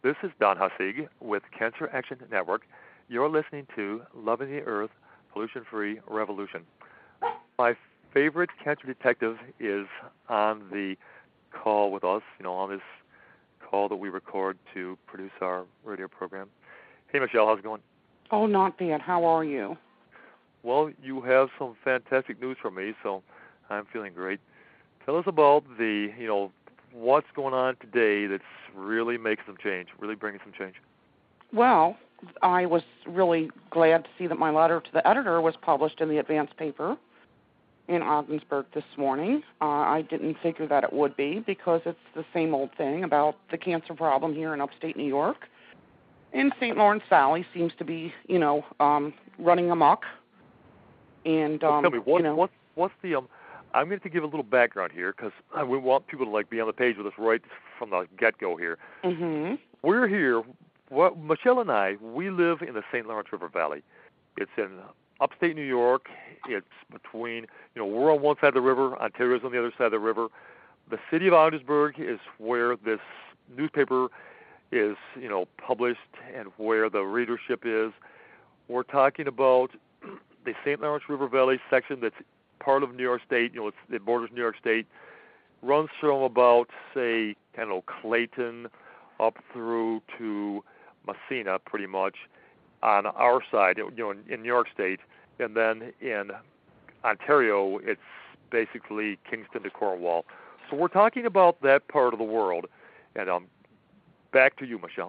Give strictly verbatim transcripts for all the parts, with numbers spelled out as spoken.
This is Don Hussig with Cancer Action Network. You're listening to Loving the Earth, Pollution-Free Revolution. My favorite cancer detective is on the call with us, you know, on this call that we record to produce our radio program. Hey, Michelle, how's it going? Oh, not bad. How are you? Well, you have some fantastic news for me, so I'm feeling great. Tell us about the, you know, what's going on today that's really making some change, really bringing some change. Well, I was really glad to see that my letter to the editor was published in the advance paper in Ogdensburg this morning. Uh, I didn't figure that it would be because it's the same old thing about the cancer problem here in upstate New York. And Saint Lawrence Valley seems to be, you know, um, running amok. And, um, well, tell me, what, you know, what, what's the... Um, I'm going to give a little background here because we want people to like be on the page with us right from the get-go here. Mm-hmm. We're here. What, Michelle and I, we live in the Saint Lawrence River Valley. It's in upstate New York. It's between, you know, we're on one side of the river. Ontario's on the other side of the river. The city of Ogdensburg is where this newspaper is, you know, published and where the readership is. We're talking about the Saint Lawrence River Valley section that's part of New York State, you know, it's, it borders New York State, runs from about, say, I don't know, Clayton up through to Messina, pretty much, on our side, you know, in, in New York State. And then in Ontario, it's basically Kingston to Cornwall. So we're talking about that part of the world. And um, back to you, Michelle.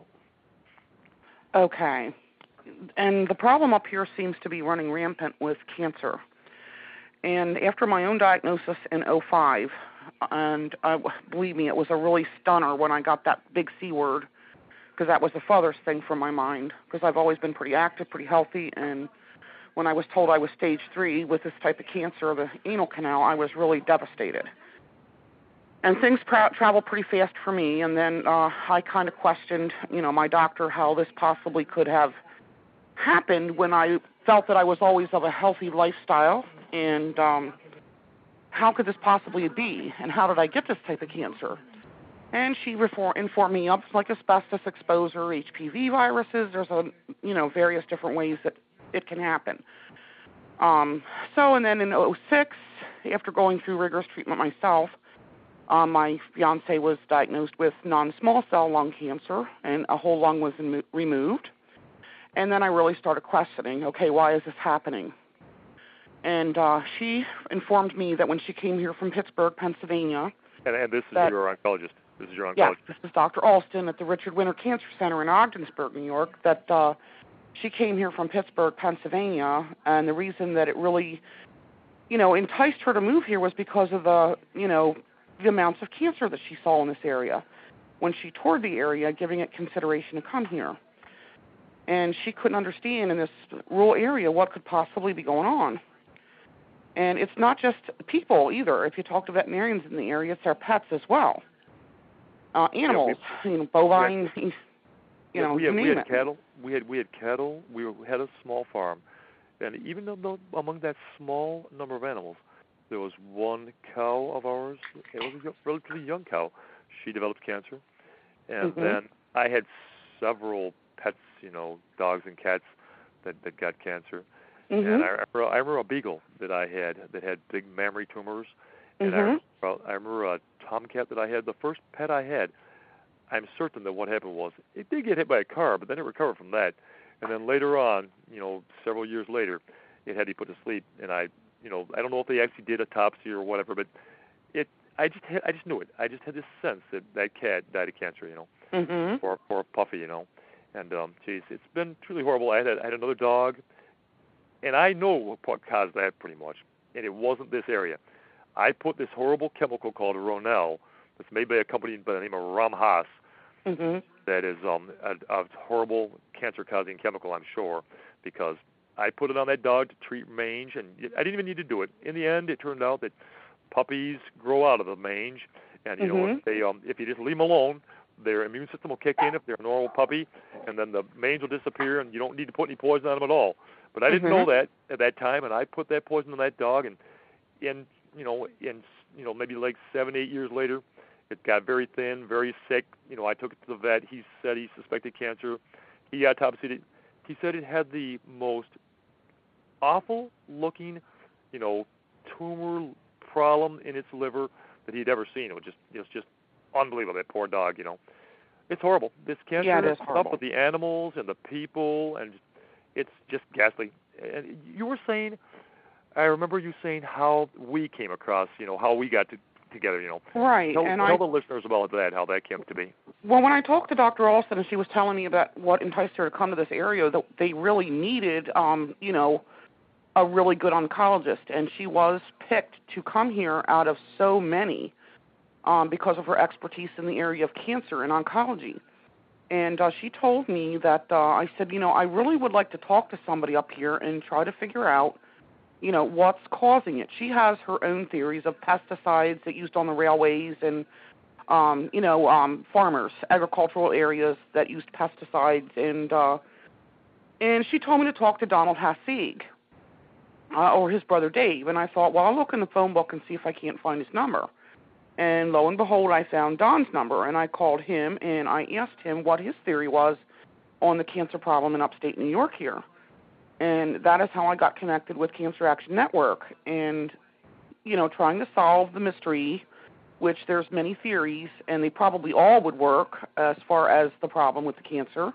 Okay. And the problem up here seems to be running rampant with cancer. And after my own diagnosis in oh five, and uh, believe me, it was a really stunner when I got that big C word, because that was the farthest thing from my mind, because I've always been pretty active, pretty healthy, and when I was told I was stage three with this type of cancer of the anal canal, I was really devastated. And things pra- traveled pretty fast for me, and then uh, I kind of questioned, you know, my doctor how this possibly could have happened when I felt that I was always of a healthy lifestyle. And um, how could this possibly be? And how did I get this type of cancer? And she refor- informed me of like asbestos exposure, H P V viruses. There's a you know various different ways that it can happen. Um, so and then in oh six, after going through rigorous treatment myself, um, my fiance was diagnosed with non-small cell lung cancer, and a whole lung was in- removed. And then I really started questioning, okay, why is this happening? And uh, she informed me that when she came here from Pittsburgh, Pennsylvania. And, and this is that, your oncologist. This is your oncologist. Yeah, this is Doctor Alston at the Richard Winter Cancer Center in Ogdensburg, New York, that uh, she came here from Pittsburgh, Pennsylvania, and the reason that it really, you know, enticed her to move here was because of the, you know, the amounts of cancer that she saw in this area when she toured the area, giving it consideration to come here. And she couldn't understand in this rural area what could possibly be going on. And it's not just people either. If you talk to veterinarians in the area, it's their pets as well. Uh, animals, yeah, we, you know, bovine, yeah, you yeah, know, we had, you we name had it. cattle. We had we had cattle. We were, had a small farm, and even though among that small number of animals, there was one cow of ours. It was a relatively young cow. She developed cancer, and mm-hmm. then I had several pets, you know, dogs and cats that, that got cancer. Mm-hmm. And I remember, I remember a beagle that I had that had big mammary tumors. And mm-hmm. I, remember, I remember a tomcat that I had, the first pet I had. I'm certain that what happened was it did get hit by a car, but then it recovered from that. And then later on, you know, several years later, it had to be put to sleep. And I, you know, I don't know if they actually did autopsy or whatever, but it, I just, had, I just knew it. I just had this sense that that cat died of cancer, you know, mm-hmm. or or Puffy, you know. And um, geez, it's been truly horrible. I had, I had another dog. And I know what caused that pretty much, and it wasn't this area. I put this horrible chemical called Ronel that's made by a company by the name of Ramhas mm-hmm. that is um, a, a horrible cancer-causing chemical, I'm sure, because I put it on that dog to treat mange, and I didn't even need to do it. In the end, it turned out that puppies grow out of the mange, and you mm-hmm. know if they um, if you just leave them alone, their immune system will kick in if they're a normal puppy, and then the mange will disappear, and you don't need to put any poison on them at all. But I didn't mm-hmm. know that at that time, and I put that poison on that dog, and in you know, in you know maybe like seven, eight years later, It got very thin, very sick. You know, I took it to the vet. He said he suspected cancer. He autopsied it. He said it had the most awful-looking, you know, tumor problem in its liver that he'd ever seen. It was just, it was just unbelievable. That poor dog, you know. It's horrible. This cancer yeah, it is stuff horrible. with the animals and the people, and it's just ghastly. And you were saying, I remember you saying how we came across, you know, how we got to, together, you know. Right. Tell, and tell I, the listeners about that, how that came to be. Well, when I talked to Doctor Alston and she was telling me about what enticed her to come to this area, that they really needed, um, you know, a really good oncologist, and she was picked to come here out of so many um, because of her expertise in the area of cancer and oncology. And uh, she told me that, uh, I said, you know, I really would like to talk to somebody up here and try to figure out, you know, what's causing it. She has her own theories of pesticides that used on the railways and, um, you know, um, farmers, agricultural areas that used pesticides. And uh, and she told me to talk to Donald Hasig, uh, or his brother Dave. And I thought, well, I'll look in the phone book and see if I can't find his number. And lo and behold, I found Don's number, and I called him, and I asked him what his theory was on the cancer problem in upstate New York here. And that is how I got connected with Cancer Action Network and, you know, trying to solve the mystery, which there's many theories, and they probably all would work as far as the problem with the cancer.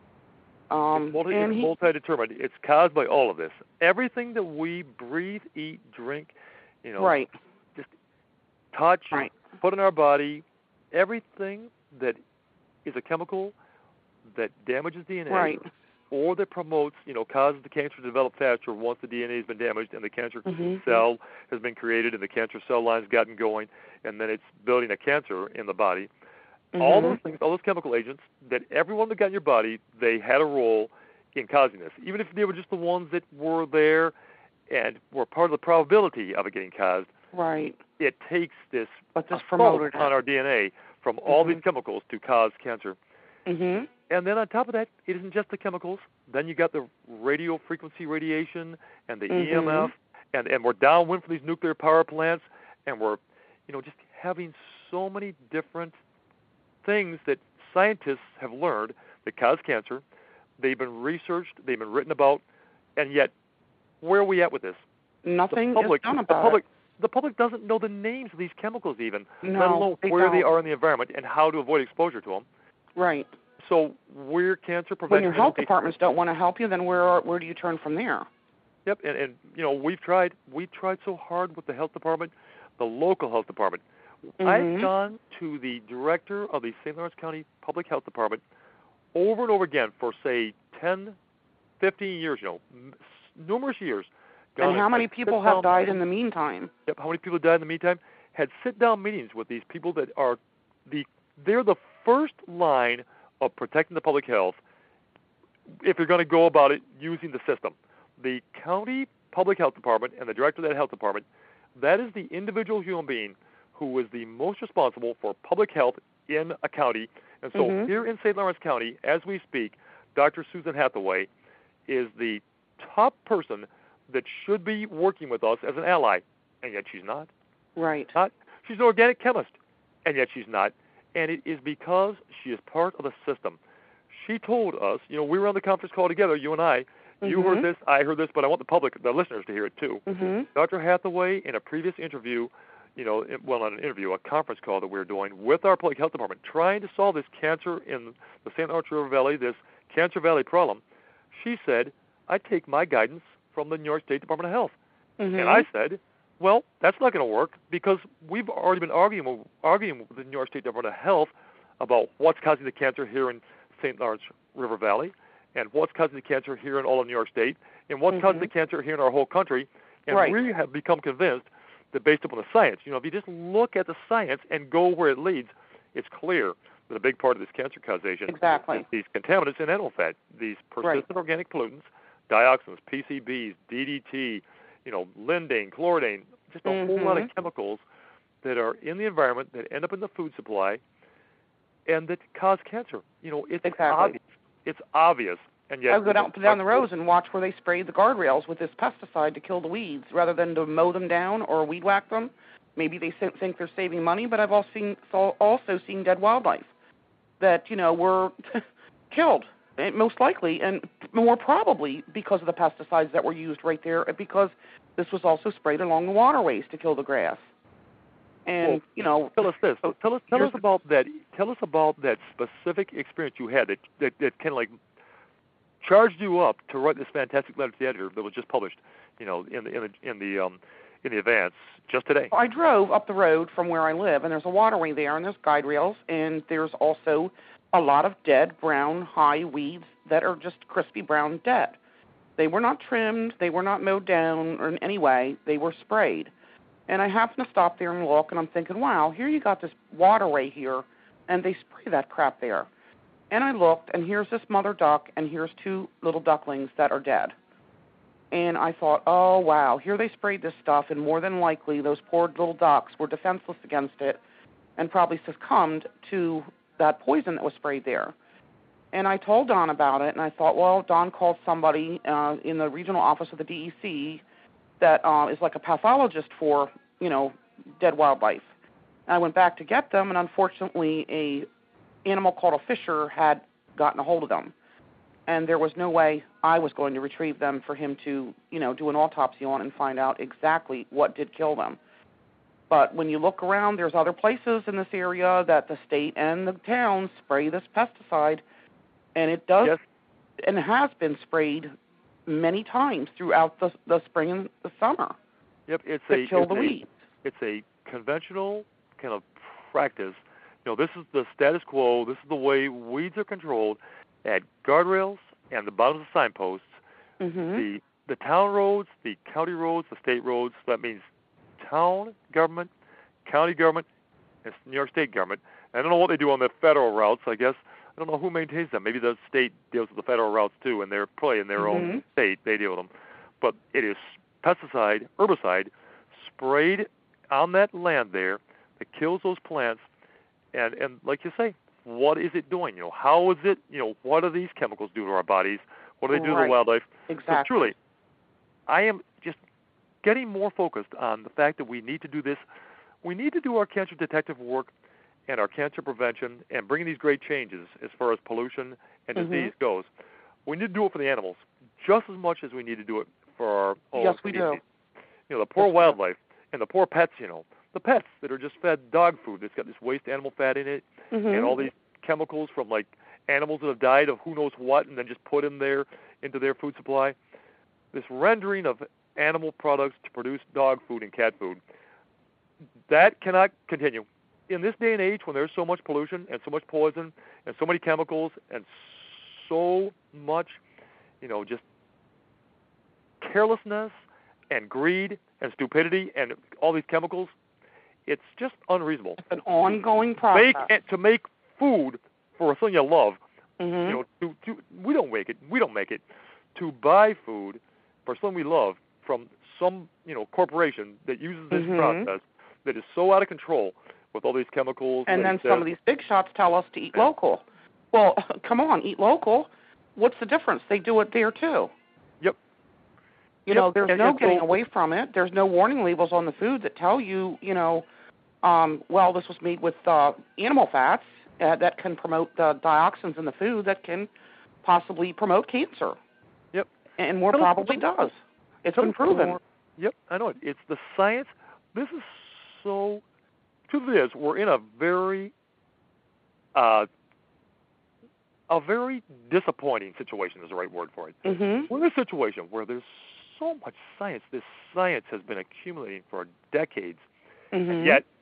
Um, it's multi, and it's he, multi-determined. It's caused by all of this. Everything that we breathe, eat, drink, you know, right. just touch, right. put in our body, everything that is a chemical that damages D N A right. or that promotes, you know, causes the cancer to develop faster once the D N A has been damaged and the cancer mm-hmm. cell has been created and the cancer cell line's gotten going, and then it's building a cancer in the body. Mm-hmm. All those things, all those chemical agents that everyone that got in your body, they had a role in causing this. Even if they were just the ones that were there and were part of the probability of it getting caused, right. it takes this but this assault promoted on our D N A from all mm-hmm. these chemicals to cause cancer. Mm-hmm. And then on top of that, it isn't just the chemicals. Then you got the radio frequency radiation and the mm-hmm. E M F, and, and we're downwind from these nuclear power plants, and we're, you know, just having so many different things that scientists have learned that cause cancer. They've been researched, they've been written about, and yet, where are we at with this? Nothing the public, is done about the public, it. The public doesn't know the names of these chemicals even, no, let alone they where don't. they are in the environment and how to avoid exposure to them. Right. So we're cancer prevention. When your health departments don't want to help you, then where are, where do you turn from there? Yep, and, and you know we've tried we tried so hard with the health department, the local health department. Mm-hmm. I've gone to the director of the Saint Lawrence County Public Health Department over and over again for say ten, fifteen years, you know, m- numerous years. And how many people have died in the meantime? Yep, how many people died in the meantime? Had sit-down meetings with these people that are the they're the first line of protecting the public health if you're going to go about it using the system. The county public health department and the director of that health department, that is the individual human being who is the most responsible for public health in a county. And so mm-hmm. here in Saint Lawrence County, as we speak, Doctor Susan Hathaway is the top person that should be working with us as an ally, and yet she's not. Right. Not. She's an organic chemist, and yet she's not. And it is because she is part of the system. She told us, you know, we were on the conference call together, you and I. You mm-hmm. heard this, I heard this, but I want the public, the listeners to hear it too. Mm-hmm. Doctor Hathaway, in a previous interview, you know, well, not an interview, a conference call that we were doing with our public health department, trying to solve this cancer in the Saint Lawrence River Valley, this Cancer Valley problem, she said, I take my guidance from the New York State Department of Health. Mm-hmm. And I said, well, that's not going to work because we've already been arguing, arguing with the New York State Department of Health about what's causing the cancer here in Saint Lawrence River Valley and what's causing the cancer here in all of New York State and what's mm-hmm. causing the cancer here in our whole country. And right. we have become convinced that based upon the science, you know, if you just look at the science and go where it leads, it's clear that a big part of this cancer causation exactly. is these contaminants in animal fat, these persistent right. organic pollutants, dioxins, P C Bs, D D T, you know, lindane, chloridane, just a mm-hmm. whole lot of chemicals that are in the environment that end up in the food supply and that cause cancer. You know, it's exactly. obvious. It's obvious. And yet I would go down, down the roads and watch where they sprayed the guardrails with this pesticide to kill the weeds rather than to mow them down or weed whack them. maybe they think they're saving money, but I've also seen, also seen dead wildlife that, you know, were killed, most likely, and more probably because of the pesticides that were used right there, because this was also sprayed along the waterways to kill the grass. And, well, you know, tell us this. Tell us, tell us about that. Tell us about that specific experience you had that that, that kind of like charged you up to write this fantastic letter to the editor that was just published, you know, in the in the in the um in the advance just today. I drove up the road from where I live, and there's a waterway there, and there's guide rails, and there's also a lot of dead brown high weeds that are just crispy brown dead. They were not trimmed, they were not mowed down or in any way, they were sprayed. And I happened to stop there and look, and I'm thinking, wow, here you got this waterway here, and they spray that crap there. And I looked, and here's this mother duck, and here's two little ducklings that are dead. And I thought, oh, wow, here they sprayed this stuff, and more than likely those poor little ducks were defenseless against it and probably succumbed to that poison that was sprayed there. And I told Don about it, and I thought, well, Don called somebody uh, in the regional office of the D E C that uh, is like a pathologist for, you know, dead wildlife. And I went back to get them, and unfortunately a animal called a fisher had gotten a hold of them. And there was no way I was going to retrieve them for him to, you know, do an autopsy on and find out exactly what did kill them. But when you look around, there's other places in this area that the state and the towns spray this pesticide, and it does, yes. and has been sprayed many times throughout the the spring and the summer. Yep, it's to a kill it's the a, weeds. It's a conventional kind of practice. You know, this is the status quo. This is the way weeds are controlled at guardrails and the bottoms of signposts. Mm-hmm. The the town roads, the county roads, the state roads. That means town government, county government, and New York State government. And I don't know what they do on the federal routes. I guess I don't know who maintains them. Maybe the state deals with the federal routes too, and they're probably in their Mm-hmm. own state. They deal with them. But it is pesticide, herbicide, sprayed on that land there that kills those plants. And and like you say, what is it doing? You know, how is it? You know, what do these chemicals do to our bodies? What do they do Right. to the wildlife? Exactly. So truly, I am just getting more focused on the fact that we need to do this. We need to do our cancer detective work and our cancer prevention and bringing these great changes as far as pollution and Mm-hmm. disease goes. We need to do it for the animals just as much as we need to do it for our own Yes, we species. do. You know, the poor Yes, we do. wildlife and the poor pets, you know, the pets that are just fed dog food that's got this waste animal fat in it Mm-hmm. and all these chemicals from like animals that have died of who knows what and then just put in there into their food supply. This rendering of animal products to produce dog food and cat food, that cannot continue. In this day and age when there's so much pollution and so much poison and so many chemicals and so much, you know, just carelessness and greed and stupidity and all these chemicals, it's just unreasonable. It's an ongoing process. Make to make food for something you love. Mm-hmm. You know, to, to we don't make it. We don't make it. To buy food for something we love from some, you know, corporation that uses this Mm-hmm. process that is so out of control with all these chemicals. And then like some that. of these big shots tell us to eat Yeah. local. Well, come on, eat local. What's the difference? They do it there too. Yep. You Yep. know, there's And- no and getting so- away from it. There's no warning labels on the food that tell you, you know, um, well, this was made with uh, animal fats uh, that can promote the dioxins in the food that can possibly promote cancer. Yep. And more Tell us- probably does. It's Tell been us proven. more. Yep, I know it. It's the science. This is so. Truth is, we're in a very, uh, a very disappointing situation is the right word for it. Mm-hmm. We're in a situation where there's so much science. This science has been accumulating for decades, Mm-hmm. and yet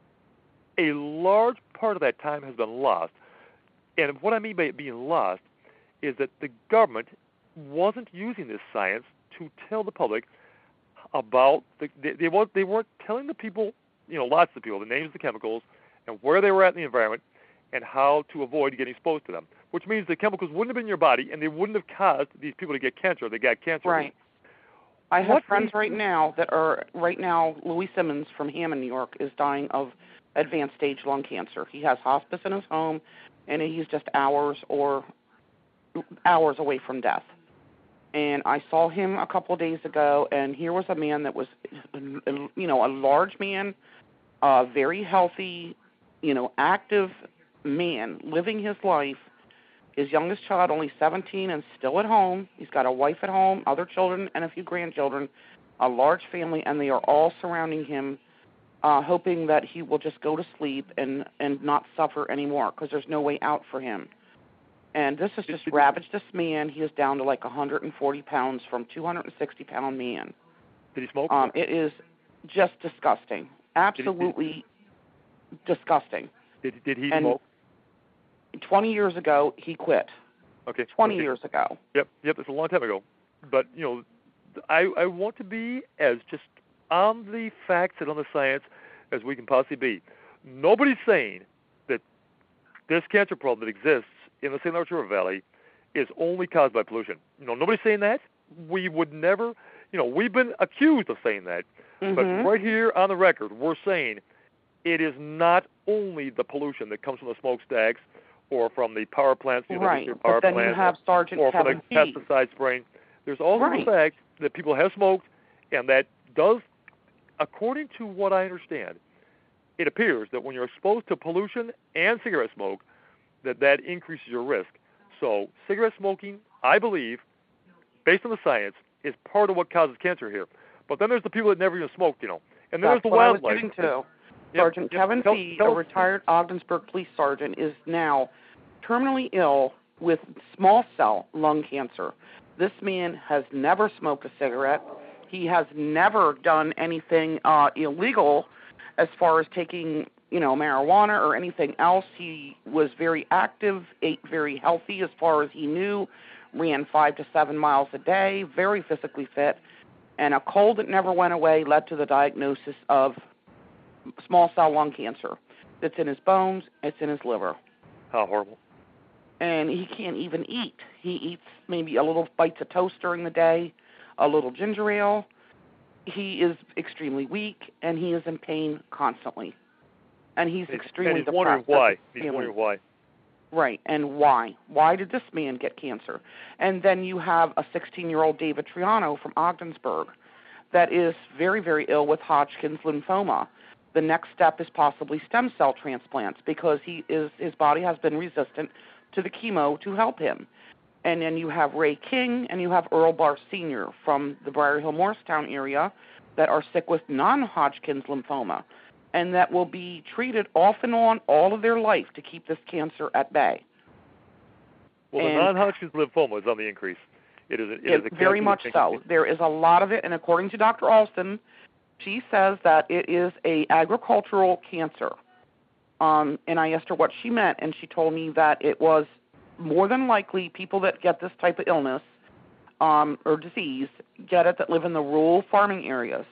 a large part of that time has been lost. And what I mean by it being lost is that the government wasn't using this science to tell the public about the, they, they weren't they weren't telling the people, you know, lots of people, the names of the chemicals and where they were at in the environment and how to avoid getting exposed to them. Which means the chemicals wouldn't have been in your body and they wouldn't have caused these people to get cancer if they got cancer. Right. I have What friends reason- right now that are right now. Louis Simmons from Hammond, New York, is dying of advanced stage lung cancer. He has hospice in his home, and he's just hours or hours away from death. And I saw him a couple of days ago, and here was a man that was, you know, a large man, a very healthy, you know, active man living his life. His youngest child, only seventeen, and still at home. He's got a wife at home, other children, and a few grandchildren, a large family, and they are all surrounding him, uh, hoping that he will just go to sleep and, and not suffer anymore, because there's no way out for him. And this has just ravaged this man. He is down to like one hundred forty pounds from two hundred sixty pound man. Did he smoke? Um, it is just disgusting. Absolutely did he, disgusting. Did, did he and smoke? twenty years ago, he quit. Okay. twenty okay. years ago. Yep, yep, that's a long time ago. But, you know, I, I want to be as just on the facts and on the science as we can possibly be. Nobody's saying that this cancer problem that exists in the Saint Lawrence River Valley is only caused by pollution. You know, nobody's saying that. We would never, you know, we've been accused of saying that. Mm-hmm. But right here on the record, we're saying it is not only the pollution that comes from the smokestacks or from the power plants, you know, right. nuclear power but then plants, you have Sergeant or Kevin from the P. pesticide spraying. There's also right. the fact that people have smoked, and that does, according to what I understand, it appears that when you're exposed to pollution and cigarette smoke, that that increases your risk. So cigarette smoking, I believe, based on the science, is part of what causes cancer here. But then there's the people that never even smoked, you know. And then That's there's the what wildlife. I was getting to. Yep, Sergeant yep. Kevin Tell, P., tell a retired Ogdensburg police sergeant, is now terminally ill with small cell lung cancer. This man has never smoked a cigarette. He has never done anything uh, illegal as far as taking, you know, marijuana or anything else. He was very active, ate very healthy as far as he knew, ran five to seven miles a day, very physically fit, and a cold that never went away led to the diagnosis of small cell lung cancer. It's in his bones, it's in his liver. How horrible. And he can't even eat. He eats maybe a little bites of toast during the day, a little ginger ale. He is extremely weak, and he is in pain constantly. And he's and, extremely and he's depressed. wondering why. He's feeling. wondering why. Right, and why? Why did this man get cancer? And then you have a sixteen-year-old David Triano from Ogdensburg that is very, very ill with Hodgkin's lymphoma. The next step is possibly stem cell transplants because he is his body has been resistant to the chemo to help him. And then you have Ray King and you have Earl Barr Senior from the Briar Hill Morristown area that are sick with non-Hodgkin's lymphoma and that will be treated off and on all of their life to keep this cancer at bay. Well, and the non-Hodgkin's lymphoma is on the increase. It is, a, it it, is a very much so. There is a lot of it, and according to Doctor Alston, she says that it is a agricultural cancer. Um, and I asked her what she meant, and she told me that it was more than likely people that get this type of illness um, or disease get it that live in the rural farming areas.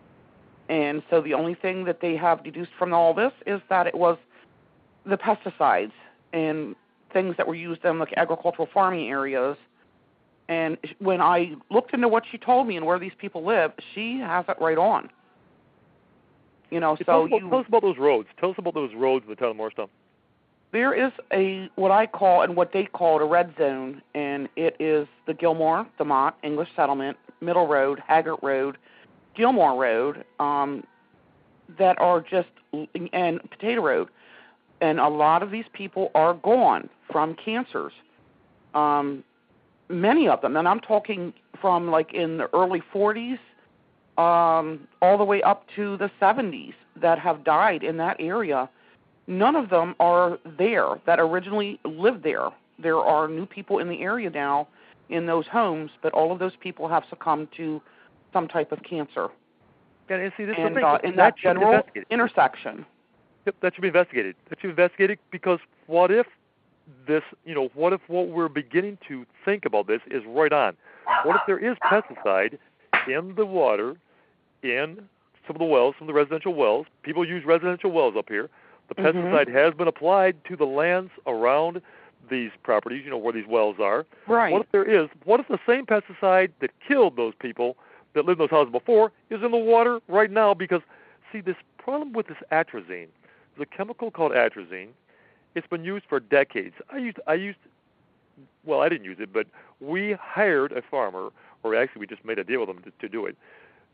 And so the only thing that they have deduced from all this is that it was the pesticides and things that were used in the agricultural farming areas. And when I looked into what she told me and where these people live, she has it right on. You know, Hey, so tell, us about, you, tell us about those roads. Tell us about those roads in the town of Morristown. there is a what I call and what they call a red zone, and it is the Gilmore, the Mott, English Settlement, Middle Road, Haggart Road, Gilmore Road, um, that are just, and Potato Road. And a lot of these people are gone from cancers. Um, many of them, and I'm talking from like in the early forties um, all the way up to the seventies that have died in that area. None of them are there that originally lived there. There are new people in the area now in those homes, but all of those people have succumbed to some type of cancer. Yeah, and see, this and is the thing. uh, in that, that general intersection. Yep, that should be investigated. That should be investigated because what if this, you know, what if what we're beginning to think about this is right on? What if there is pesticide in the water, in some of the wells, some of the residential wells? People use residential wells up here. The Mm-hmm. pesticide has been applied to the lands around these properties, you know, where these wells are. Right. What if there is, what if the same pesticide that killed those people that lived in those houses before is in the water right now? Because, see, this problem with this atrazine, there's a chemical called atrazine. It's been used for decades. I used, I used, well, I didn't use it, but we hired a farmer, or actually we just made a deal with him to, to do it,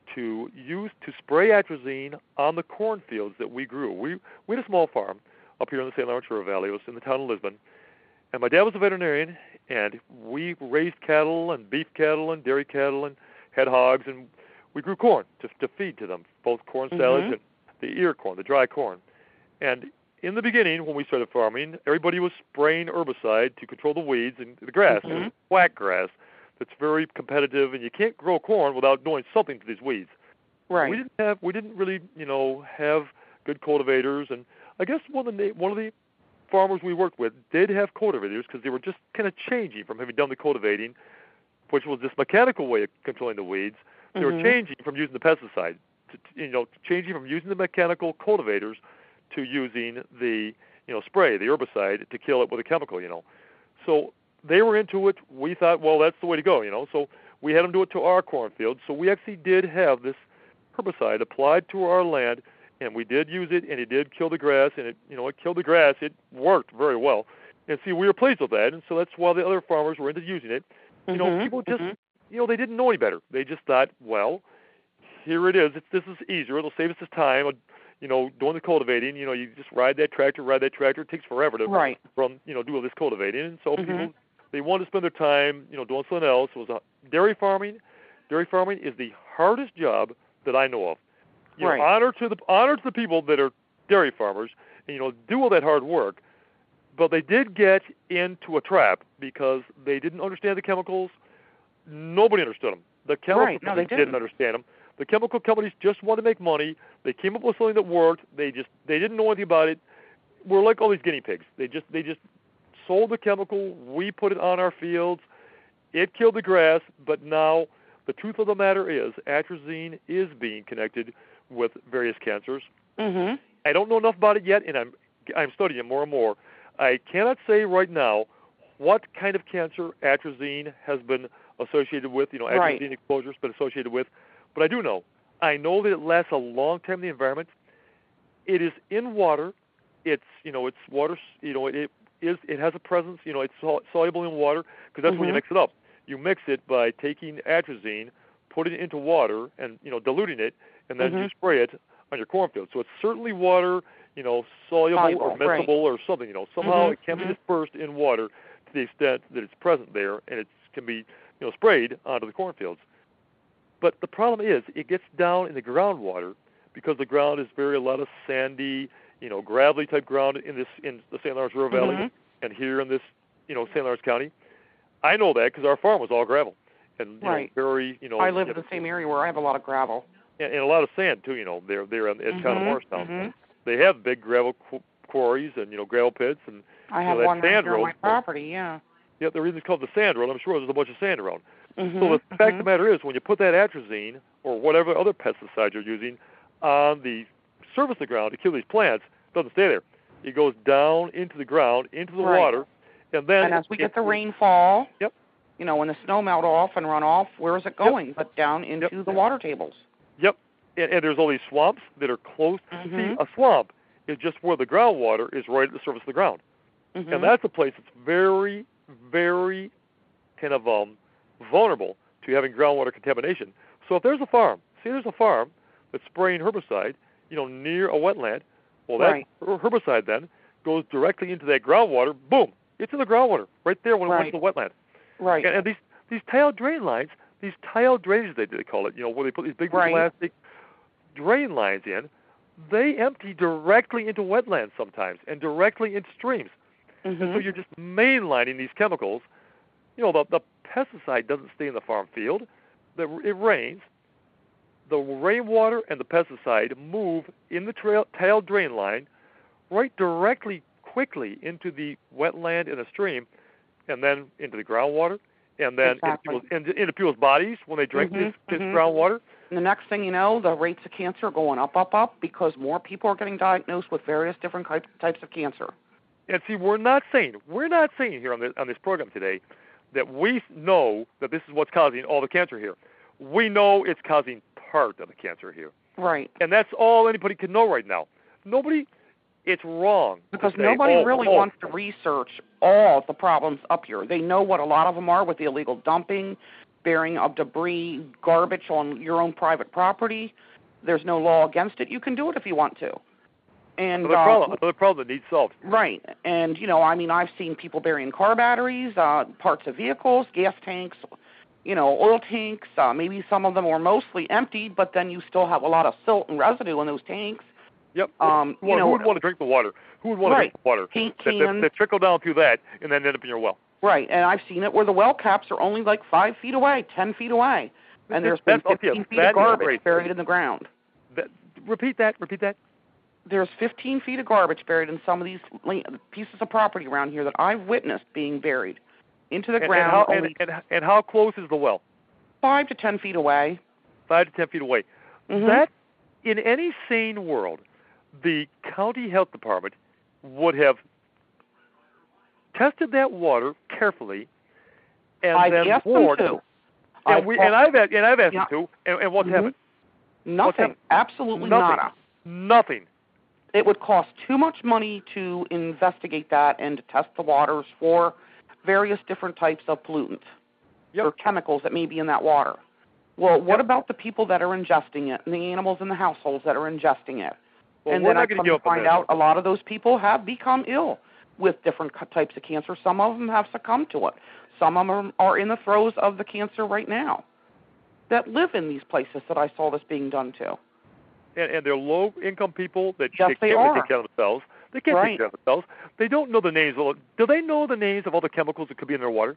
to use to spray atrazine on the cornfields that we grew. We we had a small farm up here in the Saint Lawrence River Valley. It was in the town of Lisbon, and my dad was a veterinarian, and we raised cattle and beef cattle and dairy cattle and had hogs, and we grew corn to to feed to them, both corn salads mm-hmm. and the ear corn, the dry corn. And in the beginning, when we started farming, everybody was spraying herbicide to control the weeds and the grass, mm-hmm. and black grass. That's very competitive, and you can't grow corn without doing something to these weeds. Right. We didn't have, we didn't really, you know, have good cultivators, and I guess one of the one of the farmers we worked with did have cultivators because they were just kind of changing from having done the cultivating, which was this mechanical way of controlling the weeds. They mm-hmm. were changing from using the pesticide, to, you know, changing from using the mechanical cultivators to using the, you know, spray, the herbicide to kill it with a chemical, you know. So they were into it. We thought, well, that's the way to go, you know. So we had them do it to our cornfield. So we actually did have this herbicide applied to our land, and we did use it, and it did kill the grass, and it, you know, it killed the grass. It worked very well. And see, we were pleased with that, and so that's why the other farmers were into using it. You know, mm-hmm. people just, mm-hmm. you know, they didn't know any better. They just thought, well, here it is. It's, this is easier. It'll save us this time. You know, doing the cultivating, you know, you just ride that tractor, ride that tractor. It takes forever to right. run, you know, do all this cultivating. And so mm-hmm. people, they want to spend their time, you know, doing something else. It was a, dairy farming. Dairy farming is the hardest job that I know of. You right. know, honor to the honor to the people that are dairy farmers, and you know, do all that hard work. But they did get into a trap because they didn't understand the chemicals. Nobody understood them. The chemical right. no, companies they didn't. didn't understand them. The chemical companies just wanted to make money. They came up with something that worked. They just they didn't know anything about it. We're like all these guinea pigs. They just they just sold the chemical. We put it on our fields. It killed the grass. But now the truth of the matter is, atrazine is being connected with various cancers. Mm-hmm. I don't know enough about it yet, and I'm I'm studying it more and more. I cannot say right now what kind of cancer atrazine has been associated with. You know, atrazine right. exposure has been associated with. But I do know. I know that it lasts a long time in the environment. It is in water. It's, you know, it's water, you know, it is, it has a presence, you know, it's sol- soluble in water because that's mm-hmm. when you mix it up. You mix it by taking atrazine, putting it into water and, you know, diluting it, and then mm-hmm. you spray it on your cornfield. So it's certainly water, you know, soluble, soluble or miscible right. or something, you know. Somehow mm-hmm. it can mm-hmm. be dispersed in water to the extent that it's present there, and it can be, you know, sprayed onto the cornfields. But the problem is it gets down in the groundwater because the ground is very a lot of sandy, you know, gravelly type ground in this in the Saint Lawrence River Valley mm-hmm. and here in this, you know, Saint Lawrence County. I know that because our farm was all gravel and you right. know, very, you know. I live you in know, the same area where I have a lot of gravel and, and a lot of sand too. You know, they're they're in, it's mm-hmm. kind of Morristown. Mm-hmm. They have big gravel qu- quarries and you know gravel pits and I you have know, that one sand right here on road. my property. Yeah. Yeah, the reason it's called the sand road. I'm sure there's a bunch of sand around. Mm-hmm. So the fact mm-hmm. of the matter is, when you put that atrazine or whatever other pesticide you're using on the surface of the ground to kill these plants, it doesn't stay there. It goes down into the ground, into the right. water, and then... And as we it, get the rainfall, yep. you know, when the snow melt off and run off, where is it going? Yep. But down into yep. the water tables. Yep. And, and there's all these swamps that are close. Mm-hmm. See, a swamp is just where the groundwater is right at the surface of the ground. Mm-hmm. And that's a place that's very, very kind of um, vulnerable to having groundwater contamination. So if there's a farm, see there's a farm that's spraying herbicide, you know, near a wetland, well, that right. herbicide then goes directly into that groundwater. Boom! It's in the groundwater right there when it right. went to the wetland. Right. And, and these these tile drain lines, these tile drainage they, they call it, you know, where they put these big right. plastic drain lines in, they empty directly into wetlands sometimes and directly into streams. Mm-hmm. And so you're just mainlining these chemicals. You know, the, the pesticide doesn't stay in the farm field. The, it rains. The rainwater and the pesticide move in the trail, tile drain line right directly, quickly into the wetland and the stream, and then into the groundwater, and then exactly. into, people's, into people's bodies when they drink mm-hmm. this, this mm-hmm. groundwater. And the next thing you know, the rates of cancer are going up, up, up, because more people are getting diagnosed with various different types of cancer. And see, we're not saying, we're not saying here on this, on this program today that we know that this is what's causing all the cancer here. We know it's causing part of the cancer here. Right. And that's all anybody can know right now. Nobody, it's wrong. Because say, nobody oh, really oh. wants to research all the problems up here. They know what a lot of them are with the illegal dumping, burying of debris, garbage on your own private property. There's no law against it. You can do it if you want to. And another uh, problem, another problem that needs solved. Right. And, you know, I mean, I've seen people burying car batteries, uh, parts of vehicles, gas tanks, you know, oil tanks. Uh, maybe some of them were mostly emptied, but then you still have a lot of silt and residue in those tanks. Yep. Um, who, you know, who would want to drink the water? Who would want right. to drink the water? Paint that, cans. that, that trickle down through that and then end up in your well. Right. And I've seen it where the well caps are only like five feet away, ten feet away. And there's been That's, fifteen okay, feet of garbage buried in the ground. That, repeat that. Repeat that. There's fifteen feet of garbage buried in some of these pieces of property around here that I've witnessed being buried into the and, ground. And how, and, and, and how close is the well? Five to ten feet away. Five to ten feet away. Mm-hmm. That, in any sane world, the county health department would have tested that water carefully, and I've then asked warned. them to. And, I've we, and I've asked, and I've asked yeah. them to. And, and what's mm-hmm. happened? Nothing. What's happened? Absolutely Nothing. nada. Nothing. It would cost too much money to investigate that and to test the waters for various different types of pollutants yep. or chemicals that may be in that water. Well, what yep. about the people that are ingesting it and the animals in the households that are ingesting it? Well, and we're then I not come to to find out a lot of those people have become ill with different types of cancer. Some of them have succumbed to it. Some of them are in the throes of the cancer right now that live in these places that I saw this being done to. And, and they're low-income people that yes, they they can't are. take care of themselves. They can't right. take care of themselves. They don't know the names. Of, do they know the names of all the chemicals that could be in their water?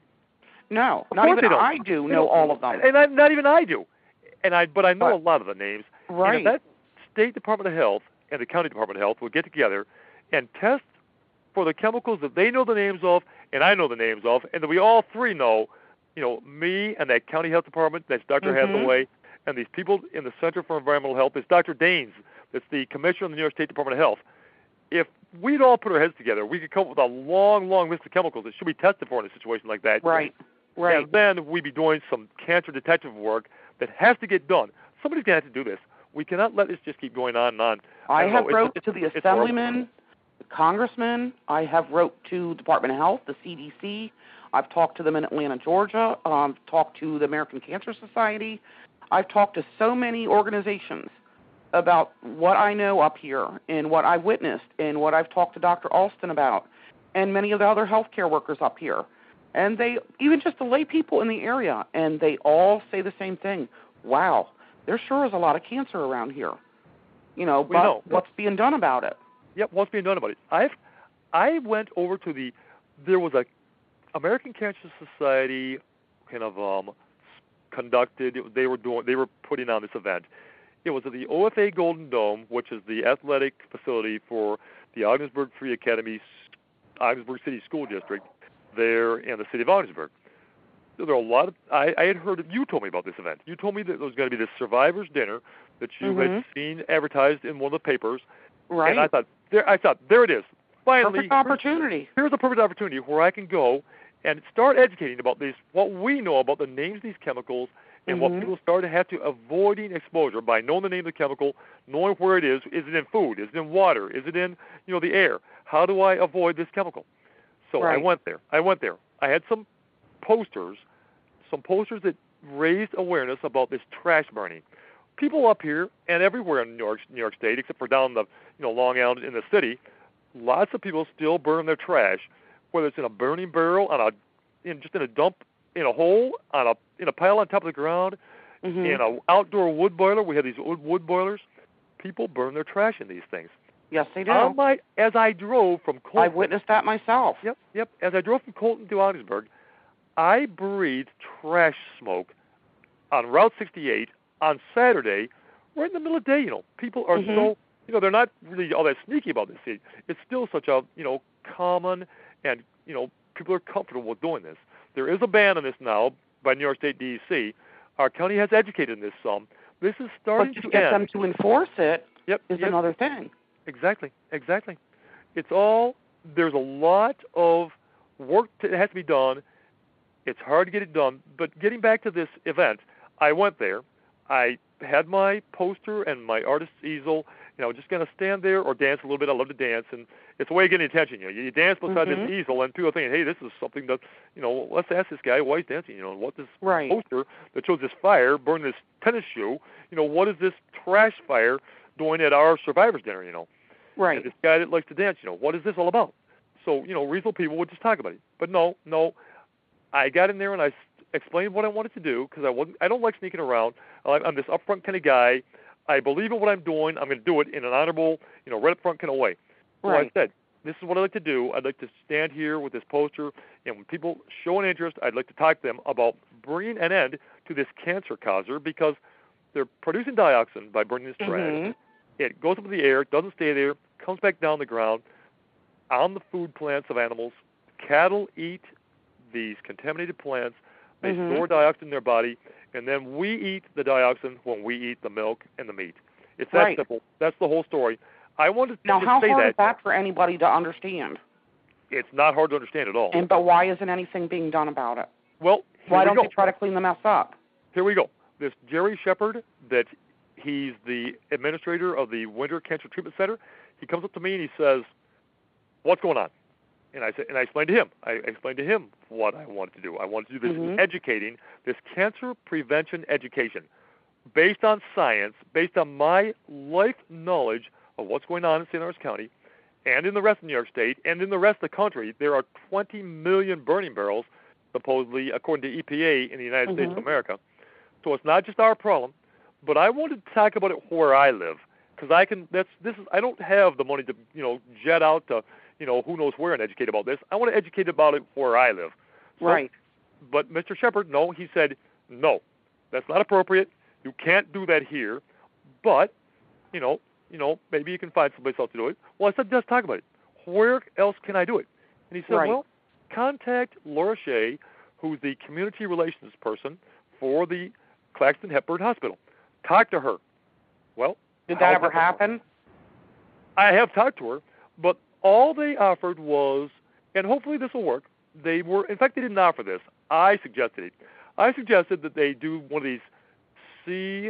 No, of not even they don't. I do they know don't. all of them. And I, not even I do. And I, but I know but, a lot of the names. Right. And if that State Department of Health and the County Department of Health will get together and test for the chemicals that they know the names of and I know the names of, and that we all three know, you know, me and that County Health Department, that's Doctor mm-hmm. Hathaway, and these people in the Center for Environmental Health, it's Doctor Daines, that's the Commissioner of the New York State Department of Health. If we'd all put our heads together, we could come up with a long, long list of chemicals that should be tested for in a situation like that. Right, right. And then we'd be doing some cancer detective work that has to get done. Somebody's going to have to do this. We cannot let this just keep going on and on. I, I have know, wrote it's, to the it's assemblyman, the congressman. I have wrote to Department of Health, the C D C. I've talked to them in Atlanta, Georgia. Um, talked to the American Cancer Society. I've talked to so many organizations about what I know up here and what I've witnessed and what I've talked to Doctor Alston about and many of the other healthcare workers up here. And they, even just the lay people in the area, and they all say the same thing. Wow, there sure is a lot of cancer around here. You know, but know. what's being done about it? Yep, what's being done about it? I've, I went over to the, there was a American Cancer Society kind of um, conducted, they were doing, they were putting on this event. It was at the O F A Golden Dome, which is the athletic facility for the Ogdensburg Free Academy, Ogdensburg City School District, there in the city of Ogdensburg. So there are a lot of, I, I had heard, you told me about this event. You told me that there was going to be this survivors dinner that you mm-hmm. had seen advertised in one of the papers. Right. And I thought, there, I thought, there it is. Finally, perfect opportunity. Here's a perfect opportunity where I can go and start educating about these, what we know about the names of these chemicals, and mm-hmm. what people start to have to avoiding exposure by knowing the name of the chemical, knowing where it is. Is it in food? Is it in water? Is it in, you know, the air? How do I avoid this chemical? So right. I went there. I went there. I had some posters, some posters that raised awareness about this trash burning. People up here and everywhere in New York, New York State, except for down the, you know, Long Island in the city, lots of people still burn their trash, whether it's in a burning barrel, on a, in just in a dump, in a hole, on a in a pile on top of the ground, mm-hmm. in an outdoor wood boiler. We have these wood, wood boilers. People burn their trash in these things. Yes, they do. On my, as I drove from Colton, I've witnessed that myself. Yep, yep. As I drove from Colton to Ogdensburg, I breathed trash smoke on Route sixty-eight on Saturday, right in the middle of the day. You know, people are mm-hmm. so, you know, they're not really all that sneaky about this. It's still such a, you know, common, and, you know, people are comfortable with doing this. There is a ban on this now by New York State D E C. Our county has educated in this some. This is starting but to to get end. them to enforce it yep, is yep. another thing. Exactly, exactly. It's all, there's a lot of work that has to be done. It's hard to get it done. But getting back to this event, I went there. I had my poster and my artist's easel you know, just kind of stand there or dance a little bit. I love to dance, and it's a way of getting attention. You know, you dance beside mm-hmm. this easel, and people are thinking, hey, this is something that, you know, let's ask this guy why he's dancing. You know, what this right. poster that shows this fire burning this tennis shoe. You know, what is this trash fire doing at our survivors dinner? You know, right. And this guy that likes to dance. You know, what is this all about? So, you know, reasonable people would just talk about it. But no, no, I got in there and I explained what I wanted to do because I wasn't. I don't like sneaking around. I'm this upfront kind of guy. I believe in what I'm doing. I'm going to do it in an honorable, you know, right up front kind of way. So right. I said, this is what I like to do. I'd like to stand here with this poster, and when people show an interest, I'd like to talk to them about bringing an end to this cancer causer because they're producing dioxin by burning this trash. Mm-hmm. It goes up in the air, doesn't stay there, comes back down the ground on the food plants of animals. Cattle eat these contaminated plants. They mm-hmm. store dioxin in their body, and then we eat the dioxin when we eat the milk and the meat. It's that right. simple. That's the whole story. I wanted now, to how say hard that. is that for anybody to understand? It's not hard to understand at all. And but why isn't anything being done about it? Well, why we don't go. they try to clean the mess up? Here we go. This Jerry Shepard, that he's the administrator of the Winter Cancer Treatment Center. He comes up to me and he says, "What's going on?" And I said, and I explained to him. I explained to him what I wanted to do. I wanted to do this mm-hmm. educating, this cancer prevention education, based on science, based on my life knowledge of what's going on in Saint Lawrence County, and in the rest of New York State, and in the rest of the country. There are twenty million burning barrels, supposedly, according to E P A in the United mm-hmm. States of America. So it's not just our problem. But I wanted to talk about it where I live, because I can. That's this is. I don't have the money to, you know, jet out to, you know, who knows where and educate about this. I want to educate about it where I live. So, right. But Mister Shepard, no, he said, no, that's not appropriate. You can't do that here. But, you know, you know, maybe you can find someplace else to do it. Well, I said, just talk about it. Where else can I do it? And he said, right. well, contact Laura Shea, who's the community relations person for the Claxton Hepburn Hospital. Talk to her. Well, did that ever happen? I have talked to her, but all they offered was, and hopefully this will work, they were, in fact, they didn't offer this. I suggested it. I suggested that they do one of these C,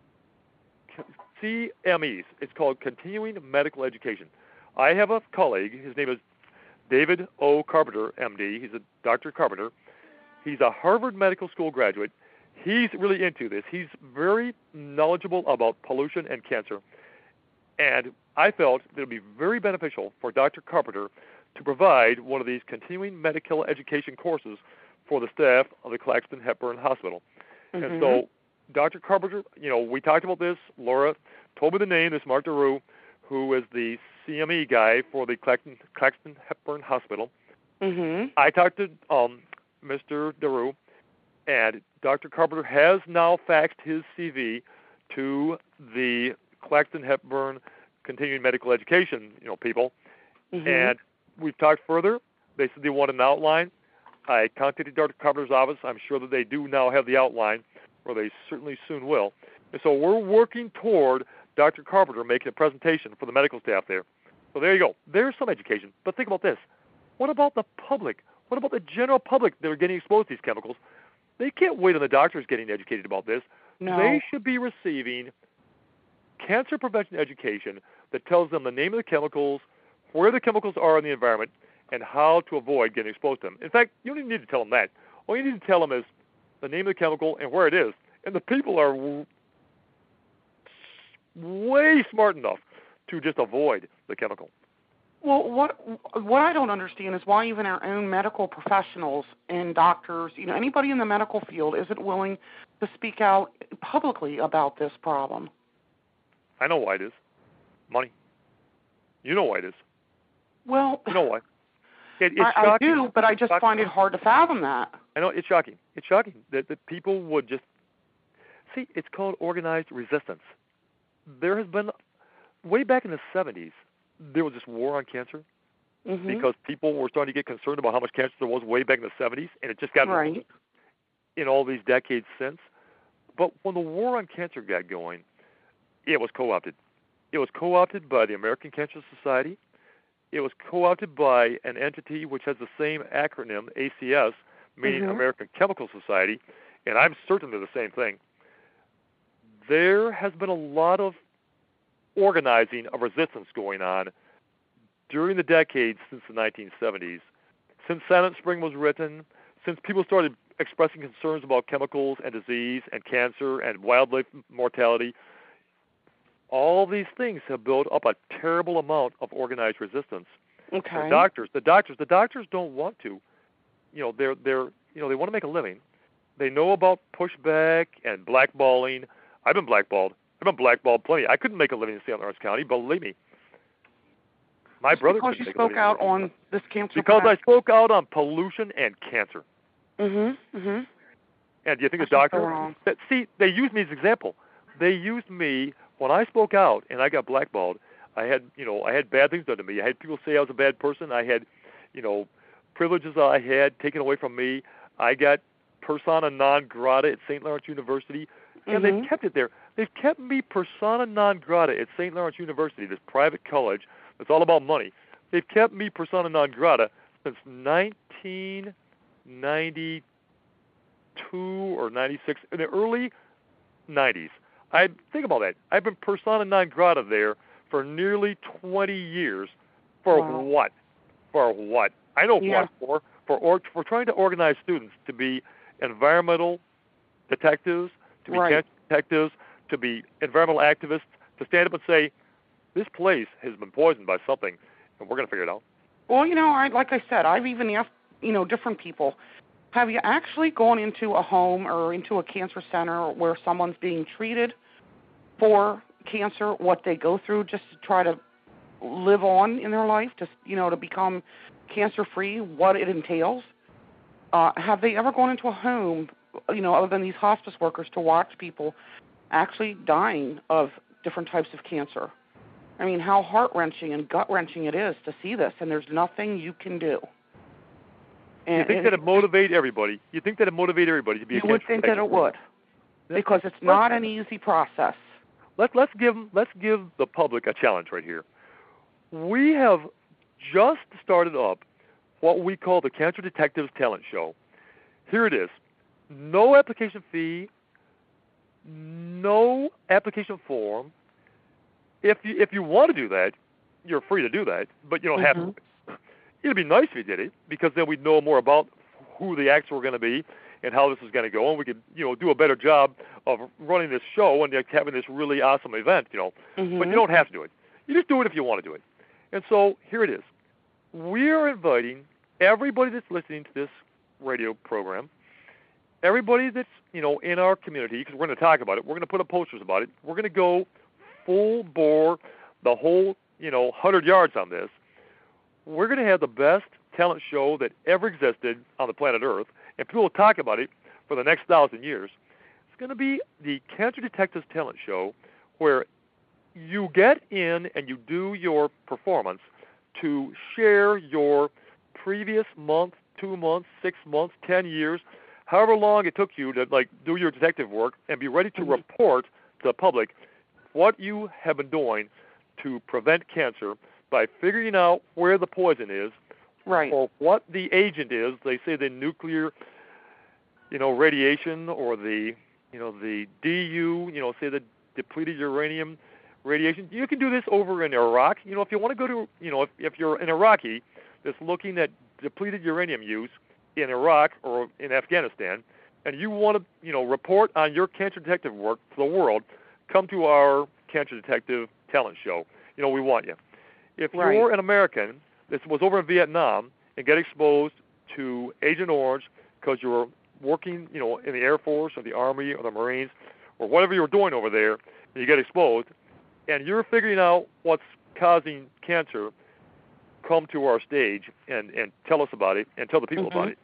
C M Es. It's called Continuing Medical Education. I have a colleague. His name is David O. Carpenter, M D. He's a Doctor Carpenter. He's a Harvard Medical School graduate. He's really into this. He's very knowledgeable about pollution and cancer. And I felt that it would be very beneficial for Doctor Carpenter to provide one of these continuing medical education courses for the staff of the Claxton Hepburn Hospital. Mm-hmm. And so Doctor Carpenter, you know, we talked about this. Laura told me the name, this Mark DeRue, who is the C M E guy for the Claxton, Claxton Hepburn Hospital. Mm-hmm. I talked to um, Mister DeRue, and Doctor Carpenter has now faxed his C V to the Claxton Hepburn Continuing Medical Education, you know, people. Mm-hmm. And we've talked further. They said they want an outline. I contacted Doctor Carpenter's office. I'm sure that they do now have the outline, or they certainly soon will. And so we're working toward Doctor Carpenter making a presentation for the medical staff there. So there you go. There's some education. But think about this. What about the public? What about the general public that are getting exposed to these chemicals? They can't wait on the doctors getting educated about this. No. They should be receiving cancer prevention education that tells them the name of the chemicals, where the chemicals are in the environment, and how to avoid getting exposed to them. In fact, you don't even need to tell them that. All you need to tell them is the name of the chemical and where it is. And the people are w- way smart enough to just avoid the chemical. Well, what what I don't understand is why even our own medical professionals and doctors, you know, anybody in the medical field isn't willing to speak out publicly about this problem. I know why it is. Money. You know why it is. Well, you know why. It, it's I, shocking. I do, but I just shocking. find it hard to fathom that. I know, it's shocking. It's shocking that, that people would just... See, it's called organized resistance. There has been, way back in the seventies, there was this war on cancer mm-hmm. because people were starting to get concerned about how much cancer there was way back in the seventies, and it just got right. in all these decades since. But when the war on cancer got going, it was co-opted. It was co-opted by the American Cancer Society. It was co-opted by an entity which has the same acronym, A C S, meaning mm-hmm. American Chemical Society, and I'm certain they're the same thing. There has been a lot of organizing of resistance going on during the decades since the nineteen seventies, since Silent Spring was written, since people started expressing concerns about chemicals and disease and cancer and wildlife mortality. All these things have built up a terrible amount of organized resistance. Okay. The doctors, the doctors, the doctors don't want to. You know, they're they're you know they want to make a living. They know about pushback and blackballing. I've been blackballed. I've been blackballed plenty. I couldn't make a living in Saint Lawrence County, believe me. My Just brother because couldn't you make spoke a living out in on this cancer. because prevention. I spoke out on pollution and cancer. Mhm. Mhm. And do you think That's the doctor? so wrong. That, see, they used me as an example. They used me when I spoke out and I got blackballed. I had, you know, I had bad things done to me. I had people say I was a bad person. I had, you know, privileges I had taken away from me. I got persona non grata at Saint Lawrence University, and Mhm. they've kept it there. They've kept me persona non grata at Saint Lawrence University, this private college that's all about money. They've kept me persona non grata since nineteen ninety-two or ninety-six, in the early nineties. I think about that. I've been persona non grata there for nearly twenty years. For Wow. what? For what? I know Yeah. what for. For or, for trying to organize students to be environmental detectives, to be Right. cancer detectives, to be environmental activists, to stand up and say, this place has been poisoned by something, and we're going to figure it out. Well, you know, I like I said, I've even asked, you know, different people, have you actually gone into a home or into a cancer center where someone's being treated for cancer, what they go through just to try to live on in their life, just, you know, to become cancer-free, what it entails? Uh, have they ever gone into a home, you know, other than these hospice workers, to watch people actually dying of different types of cancer? I mean, how heart-wrenching and gut-wrenching it is to see this, and there's nothing you can do. And You think that it motivate everybody? You think that it motivate everybody to be you a would cancer think that detective? it would, because it's not an easy process. Let's let's give let's give the public a challenge right here. We have just started up what we call the Cancer Detectives Talent Show. Here it is. No application fee, no application form. If you if you want to do that, you're free to do that, but you don't Mm-hmm. have to. It'd be nice if you did it, because then we'd know more about who the acts were going to be and how this is going to go, and we could, you know, do a better job of running this show and having this really awesome event, you know. Mm-hmm. But you don't have to do it. You just do it if you want to do it. And so here it is. We are inviting everybody that's listening to this radio program, everybody that's, you know, in our community, because we're going to talk about it. We're going to put up posters about it. We're going to go full bore, the whole, you know, one hundred yards on this. We're going to have the best talent show that ever existed on the planet Earth, and people will talk about it for the next thousand years. It's going to be the Cancer Detectives Talent Show, where you get in and you do your performance to share your previous month, two months, six months, ten years, however long it took you to like do your detective work, and be ready to Mm-hmm. report to the public what you have been doing to prevent cancer by figuring out where the poison is, Right. or what the agent is. They say the nuclear, you know, radiation, or the, you know, the D U, you know, say the depleted uranium radiation. You can do this over in Iraq. You know, if you want to go to, you know, if, if you're an Iraqi that's looking at depleted uranium use in Iraq or in Afghanistan, and you want to, you know, report on your cancer detective work to the world, come to our Cancer Detective Talent Show. You know, we want you. If Right. you're an American that was over in Vietnam and get exposed to Agent Orange because you were working, you know, in the Air Force or the Army or the Marines or whatever you were doing over there, and you get exposed, and you're figuring out what's causing cancer, come to our stage and, and tell us about it and tell the people Mm-hmm. about it.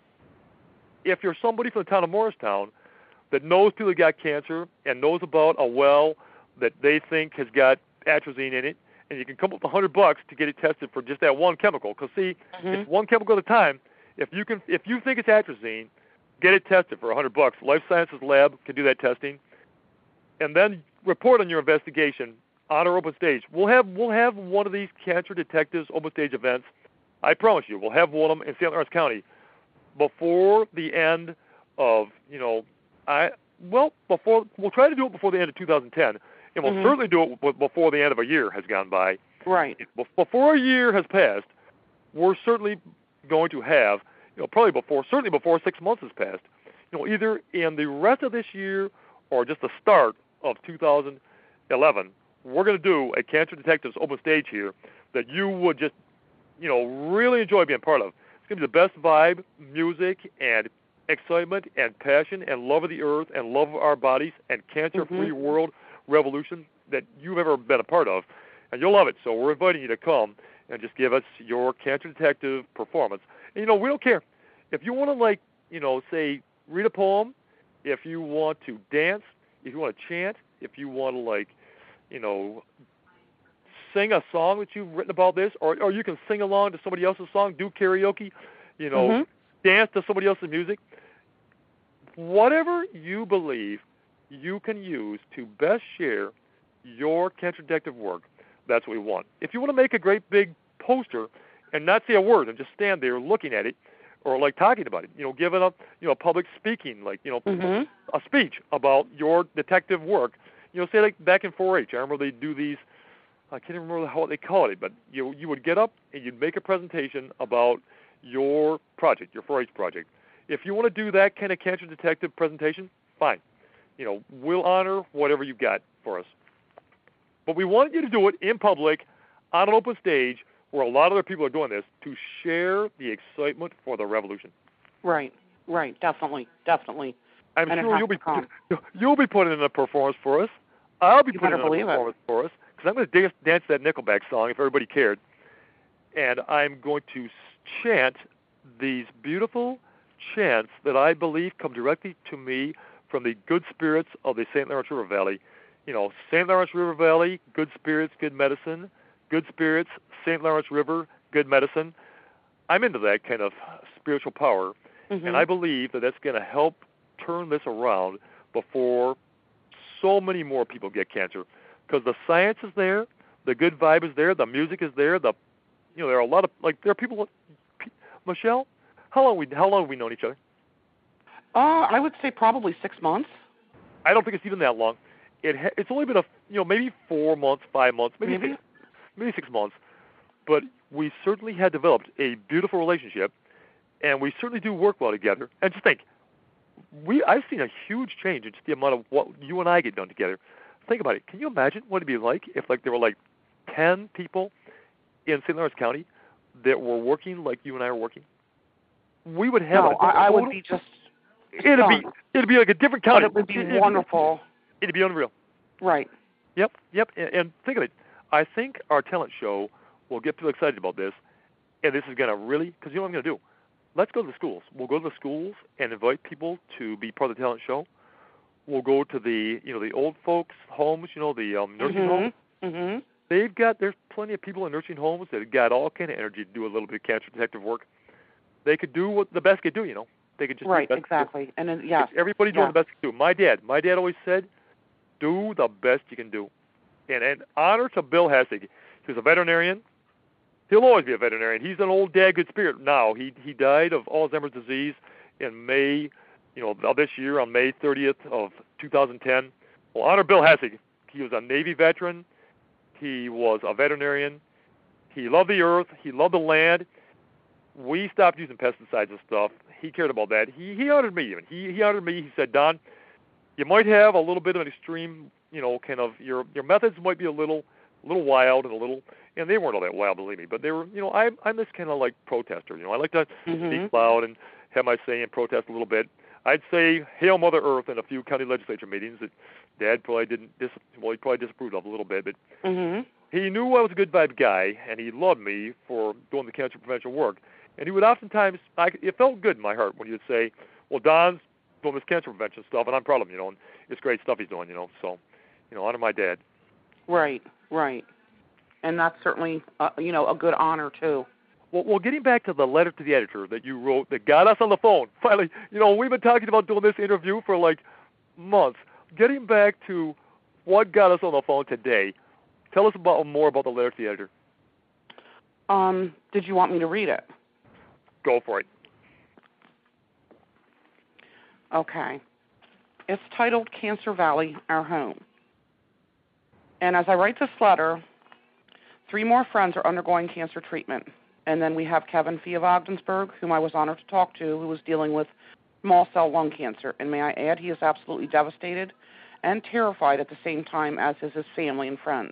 If you're somebody from the town of Morristown that knows people that got cancer and knows about a well that they think has got atrazine in it, and you can come up with a hundred bucks to get it tested for just that one chemical. Because see, Mm-hmm. it's one chemical at a time. If you can, if you think it's atrazine, get it tested for a hundred bucks. Life Sciences Lab can do that testing, and then report on your investigation on our open stage. We'll have we'll have one of these Cancer Detectives open stage events. I promise you, we'll have one of them in Saint Lawrence County before the end of, you know, I well before we'll try to do it before the end of two thousand ten. and we'll Mhm. certainly do it b- before the end of a year has gone by. Right. Bef- Before a year has passed, we're certainly going to have, you know, probably before, certainly before six months has passed, you know, either in the rest of this year or just the start of two thousand eleven, we're going to do a Cancer Detectives open stage here that you would just, you know, really enjoy being part of. It's going to be the best vibe, music, and excitement, and passion, and love of the earth, and love of our bodies, and cancer-free Mhm. world revolution that you've ever been a part of. And you'll love it. So we're inviting you to come and just give us your Cancer Detective performance. And, you know, we don't care. If you want to, like, you know, say, read a poem, if you want to dance, if you want to chant, if you want to, like, you know, sing a song that you've written about this, or, or you can sing along to somebody else's song, do karaoke, you know, Mhm. dance to somebody else's music. Whatever you believe you can use to best share your Cancer Detective work, that's what we want. If you want to make a great big poster and not say a word and just stand there looking at it, or like talking about it, you know, giving up, you know, public speaking, like, you know, Mhm. a speech about your detective work, you know, say like back in four H, I remember they do these, I can't even remember how they call it, but you you would get up and you'd make a presentation about your project, your four H project. If you want to do that kind of Cancer Detective presentation, fine. You know, we'll honor whatever you've got for us. But we want you to do it in public, on an open stage, where a lot of other people are doing this, to share the excitement for the revolution. Right. Right. Definitely. Definitely. I'm And it sure has you'll be to come. you'll be putting in a performance for us. I'll be You putting better in a believe it. performance for us, because I'm going to dance that Nickelback song if everybody cared, and I'm going to chant these beautiful chants that I believe come directly to me from the good spirits of the Saint Lawrence River Valley. You know, Saint Lawrence River Valley, good spirits, good medicine. Good spirits, Saint Lawrence River, good medicine. I'm into that kind of spiritual power, Mhm. and I believe that that's going to help turn this around before so many more people get cancer, because the science is there, the good vibe is there, the music is there, the, you know, there are a lot of, like, there are people. Michelle, how long we how long have we known each other? Uh, I would say probably six months. I don't think it's even that long. It ha- it's only been a, you know, maybe four months, five months, maybe Maybe. six, maybe six months, but we certainly had developed a beautiful relationship, and we certainly do work well together. And just think, we I've seen a huge change in just the amount of what you and I get done together. Think about it. Can you imagine what it'd be like if, like, there were like ten people in Saint Lawrence County that were working like you and I are working? We would have. No, a, I, I would be just. It'd be stunned. it'd be like a different But county. it would be It'd- wonderful. It'd be unreal. Right. Yep, yep. And, and think of it. I think our talent show will get people excited about this, and this is going to really, because you know what I'm going to do? Let's go to the schools. We'll go to the schools and invite people to be part of the talent show. We'll go to the, you know, the old folks' homes, you know, the um, nursing homes. Mhm. Mhm. They've got, there's plenty of people in nursing homes that have got all kind of energy to do a little bit of cancer detective work. They could do what the best could do, you know. They could just Right. do the best Exactly. And then yes. Everybody doing yeah. the best they can do. My dad, my dad always said, do the best you can do. And, and honor to Bill Hassig. He was a veterinarian. He'll always be a veterinarian. He's an old dad, good spirit. Now, he he died of Alzheimer's disease in May, you know, of this year, on May thirtieth of two thousand ten. Well, honor Bill Hassig. He was a Navy veteran. He was a veterinarian. He loved the earth. He loved the land. We stopped using pesticides and stuff. He cared about that. He he honored me even. He he honored me. He said, Don, you might have a little bit of an extreme, you know, kind of your your methods might be a little a little wild and a little, and they weren't all that wild, believe me, but they were, you know, I'm I'm this kind of like protester. You know, I like to Mhm. speak loud and have my say and protest a little bit. I'd say hail Mother Earth in a few county legislature meetings that Dad probably didn't dis well he probably disapproved of a little bit, but Mhm. he knew I was a good vibe guy, and he loved me for doing the cancer prevention work. And he would oftentimes, I, it felt good in my heart when he would say, well, Don's doing this cancer prevention stuff, and I'm proud of him, you know, and it's great stuff he's doing, you know. So, you know, honor my dad. Right. Right. And that's certainly, uh, you know, a good honor too. Well, well, getting back to the letter to the editor that you wrote that got us on the phone, finally, you know, we've been talking about doing this interview for like months. Getting back to what got us on the phone today, tell us about more about the letter to the editor. Um, did you want me to read it? Go for it. Okay. It's titled Cancer Valley, Our Home. And as I write this letter, three more friends are undergoing cancer treatment. And then we have Kevin Fee of Ogdensburg, whom I was honored to talk to, who was dealing with small cell lung cancer. And may I add, he is absolutely devastated and terrified at the same time, as is his family and friends.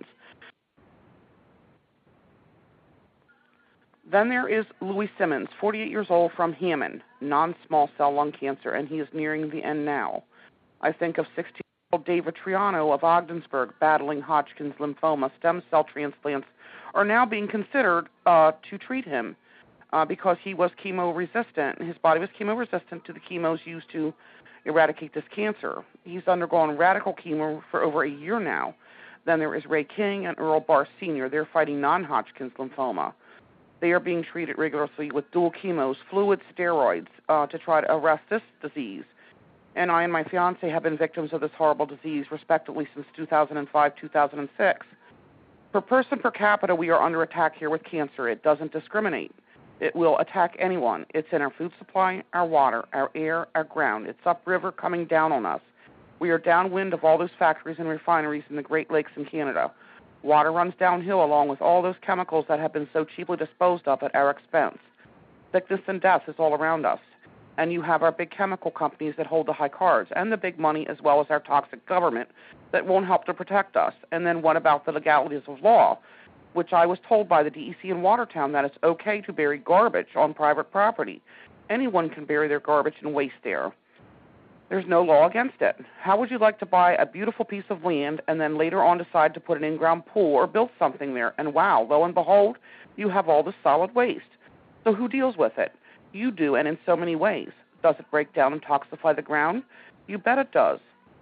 Then there is Louis Simmons, forty-eight years old, from Hammond, non-small cell lung cancer, and he is nearing the end now. I think of sixteen-year-old David Triano of Ogdensburg, battling Hodgkin's lymphoma. Stem cell transplants are now being considered uh, to treat him uh, because he was chemo resistant. His body was chemo resistant to the chemos used to eradicate this cancer. He's undergone radical chemo for over a year now. Then there is Ray King and Earl Barr Senior They're fighting non-Hodgkin's lymphoma. They are being treated rigorously with dual chemos, fluid steroids, uh, to try to arrest this disease. And I and my fiancé have been victims of this horrible disease, respectively, since two thousand five, two thousand six. Per person per capita, we are under attack here with cancer. It doesn't discriminate. It will attack anyone. It's in our food supply, our water, our air, our ground. It's upriver coming down on us. We are downwind of all those factories and refineries in the Great Lakes in Canada. Water runs downhill along with all those chemicals that have been so cheaply disposed of at our expense. Sickness and death is all around us. And you have our big chemical companies that hold the high cards and the big money, as well as our toxic government that won't help to protect us. And then what about the legalities of law, which I was told by the D E C in Watertown that it's okay to bury garbage on private property. Anyone can bury their garbage and waste there. There's no law against it. How would you like to buy a beautiful piece of land and then later on decide to put an in-ground pool or build something there? And wow, lo and behold, you have all this solid waste. So who deals with it? You do, and in so many ways. Does it break down and toxify the ground? You bet it does.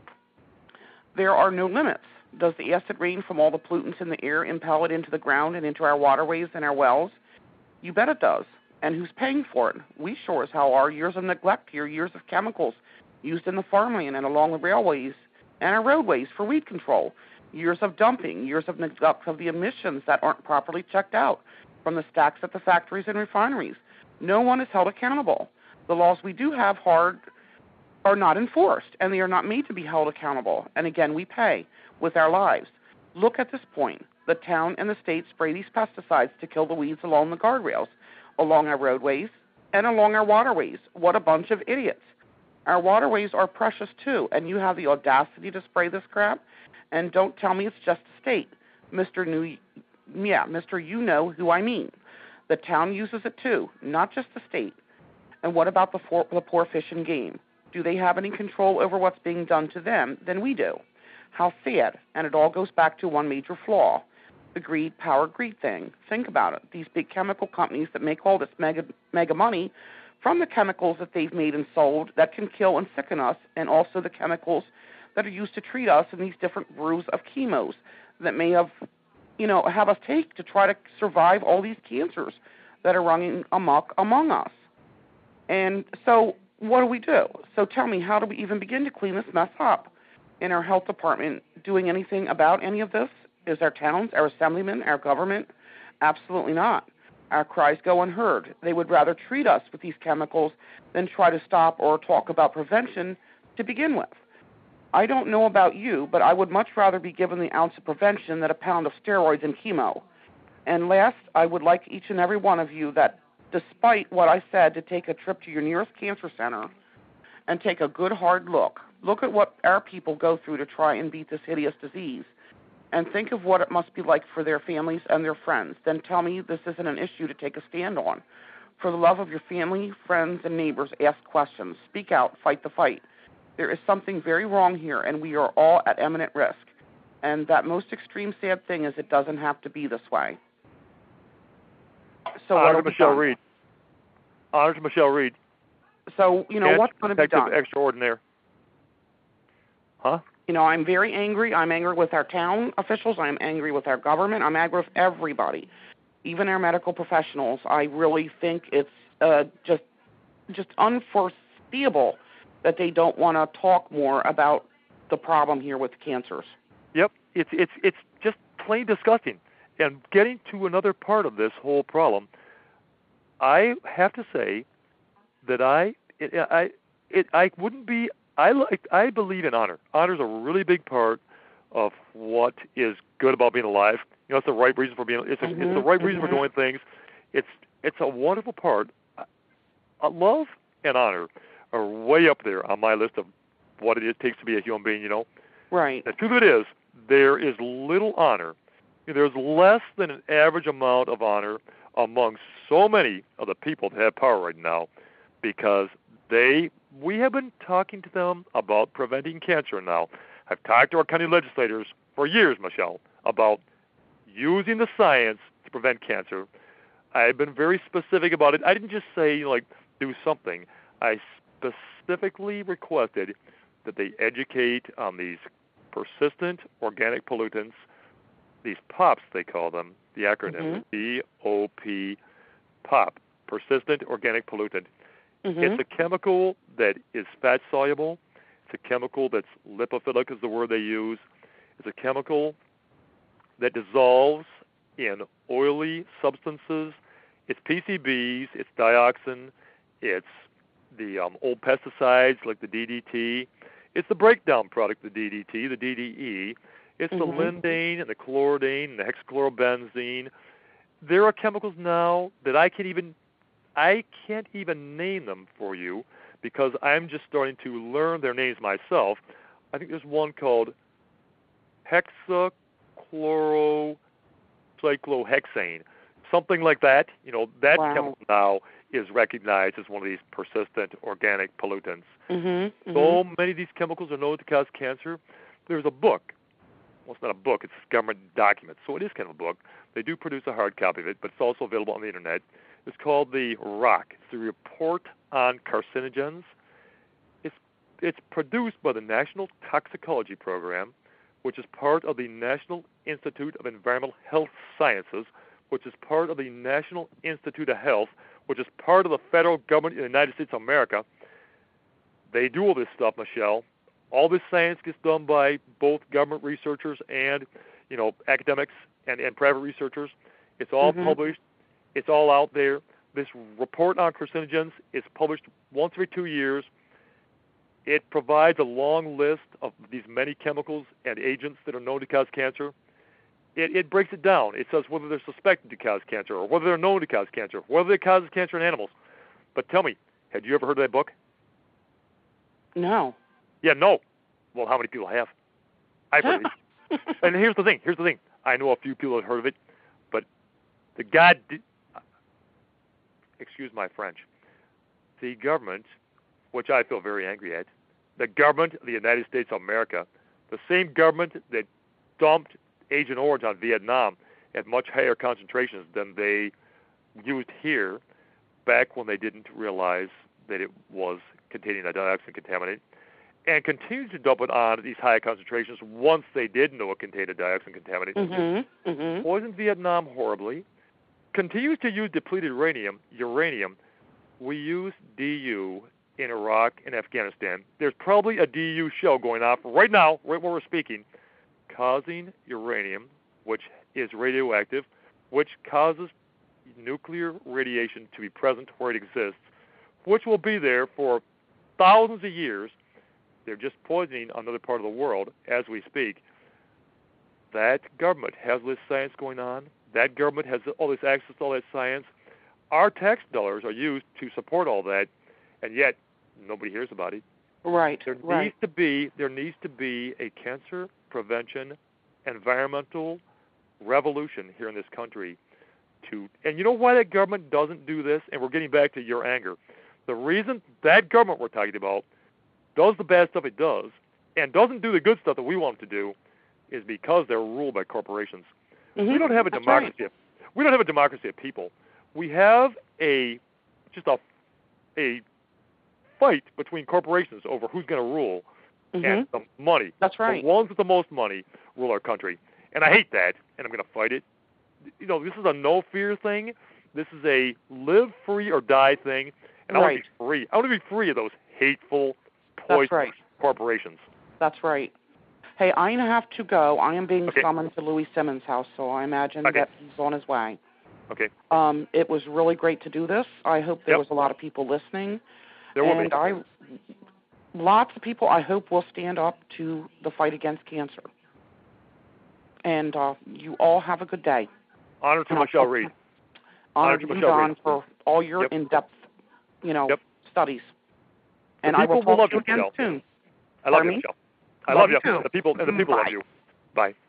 There are no limits. Does the acid rain from all the pollutants in the air impel it into the ground and into our waterways and our wells? You bet it does. And who's paying for it? We sure as hell are. Years of neglect here, years of chemicals used in the farmland and along the railways and our roadways for weed control, years of dumping, years of neglect of the emissions that aren't properly checked out from the stacks at the factories and refineries. No one is held accountable. The laws we do have hard are not enforced, and they are not made to be held accountable. And again, we pay with our lives. Look at this point. The town and the state spray these pesticides to kill the weeds along the guardrails, along our roadways, and along our waterways. What a bunch of idiots. Our waterways are precious, too, and you have the audacity to spray this crap? And don't tell me it's just the state. Mister New, yeah, Mister You know who I mean. The town uses it, too, not just the state. And what about the, for, the poor fish and game? Do they have any control over what's being done to them? Then we do. How sad. And it all goes back to one major flaw, the greed, power, greed thing. Think about it. These big chemical companies that make all this mega, mega money from the chemicals that they've made and sold that can kill and sicken us, and also the chemicals that are used to treat us in these different brews of chemos that may have, you know, have us take to try to survive all these cancers that are running amok among us. And so what do we do? So tell me, how do we even begin to clean this mess up? In our health department, doing anything about any of this? Is our towns, our assemblymen, our government? Absolutely not. Our cries go unheard. They would rather treat us with these chemicals than try to stop or talk about prevention to begin with. I don't know about you, but I would much rather be given the ounce of prevention than a pound of steroids and chemo. And last, I would like each and every one of you that, despite what I said, to take a trip to your nearest cancer center and take a good hard look. Look at what our people go through to try and beat this hideous disease. And think of what it must be like for their families and their friends. Then tell me this isn't an issue to take a stand on. For the love of your family, friends, and neighbors, ask questions. Speak out. Fight the fight. There is something very wrong here, and we are all at imminent risk. And that most extreme sad thing is it doesn't have to be this way. So Honor what to Michelle done? Reed. Honor to Michelle Reed. So, you know, Yes, what's going to be detective done? extraordinaire. Huh? You know, I'm very angry. I'm angry with our town officials. I'm angry with our government. I'm angry with everybody, even our medical professionals. I really think it's uh, just just unforeseeable that they don't want to talk more about the problem here with cancers. Yep, it's it's it's just plain disgusting. And getting to another part of this whole problem, I have to say that I it, I it I wouldn't be I like I believe in honor. Honor is a really big part of what is good about being alive. You know, it's the right reason for being. It's, a, mm-hmm. it's the right reason mm-hmm. for doing things. It's it's a wonderful part. Uh, love and honor are way up there on my list of what it takes to be a human being. You know, right. The truth of it is, there is little honor. There's less than an average amount of honor among so many of the people that have power right now, because they. We have been talking to them about preventing cancer now. I've talked to our county legislators for years, Michelle, about using the science to prevent cancer. I've been very specific about it. I didn't just say, like, do something. I specifically requested that they educate on these persistent organic pollutants, these POPs they call them, the acronym, mm-hmm. P O P, POP, persistent organic pollutant. Mm-hmm. It's a chemical that is fat-soluble. It's a chemical that's lipophilic is the word they use. It's a chemical that dissolves in oily substances. It's P C Bs, it's dioxin, it's the um, old pesticides like the D D T. It's the breakdown product, the D D T, the D D E. It's mm-hmm. the lindane and the chloridane and the hexachlorobenzene. There are chemicals now that I can't even I can't even name them for you because I'm just starting to learn their names myself. I think there's one called hexachlorocyclohexane, something like that. You know, that wow. chemical now is recognized as one of these persistent organic pollutants. Mm-hmm, so mm-hmm. many of these chemicals are known to cause cancer. There's a book. Well, it's not a book. It's a government document, so it is kind of a book. They do produce a hard copy of it, but it's also available on the Internet. It's called the R O C. It's the Report on Carcinogens. It's, it's produced by the National Toxicology Program, which is part of the National Institute of Environmental Health Sciences, which is part of the National Institute of Health, which is part of the federal government in the United States of America. They do all this stuff, Michelle. All this science gets done by both government researchers and, you know, academics and, and private researchers. It's all mm-hmm. published. It's all out there. This report on carcinogens is published once every two years. It provides a long list of these many chemicals and agents that are known to cause cancer. It, it breaks it down. It says whether they're suspected to cause cancer or whether they're known to cause cancer, whether they cause cancer in animals. But tell me, had you ever heard of that book? No. Yeah, no. Well, how many people have? I've heard of it. And here's the thing. Here's the thing. I know a few people have heard of it, but the God, did, excuse my French, the government, which I feel very angry at, the government of the United States of America, the same government that dumped Agent Orange on Vietnam at much higher concentrations than they used here back when they didn't realize that it was containing a dioxin contaminant, and continues to dump it on at these high concentrations once they did know it contained a dioxin contaminant. Mm-hmm, mm-hmm. Poisoned Vietnam horribly. Continues to use depleted uranium. Uranium. We use D U in Iraq and Afghanistan. There's probably a D U shell going off right now, right where we're speaking, causing uranium, which is radioactive, which causes nuclear radiation to be present where it exists, which will be there for thousands of years. They're just poisoning another part of the world as we speak. That government has this science going on. That government has all this access to all that science. Our tax dollars are used to support all that, and yet nobody hears about it. Right. There right. needs to be there needs to be a cancer prevention, environmental revolution here in this country. To and you know why that government doesn't do this? And we're getting back to your anger. The reason that government we're talking about does the bad stuff it does and doesn't do the good stuff that we want it to do is because they're ruled by corporations. Mm-hmm. We don't have a That's democracy. Right. Of, we don't have a democracy of people. We have a just a a fight between corporations over who's going to rule mm-hmm. and the money. That's right. The ones with the most money rule our country, and I hate that, and I'm going to fight it. You know, this is a no fear thing. This is a live free or die thing, and I right. want to be free. I want to be free of those hateful, poisonous right. corporations. That's right. Hey, I have to go. I am being okay. summoned to Louis Simmons' house, so I imagine okay. that he's on his way. Okay. Um, it was really great to do this. I hope there yep. was a lot of people listening. There will and be. I, lots of people, I hope, will stand up to the fight against cancer. And uh, you all have a good day. Honor to and Michelle I'll, Reed. Honor, Honor to to you, Michelle Don, Reed. for all your Yep. in-depth, you know, Yep. studies. The And I will people will talk love to you you, again Michelle. soon. I love Pardon you, me? Michelle. I Love love you you. too. The people and the people Bye. love you. Bye.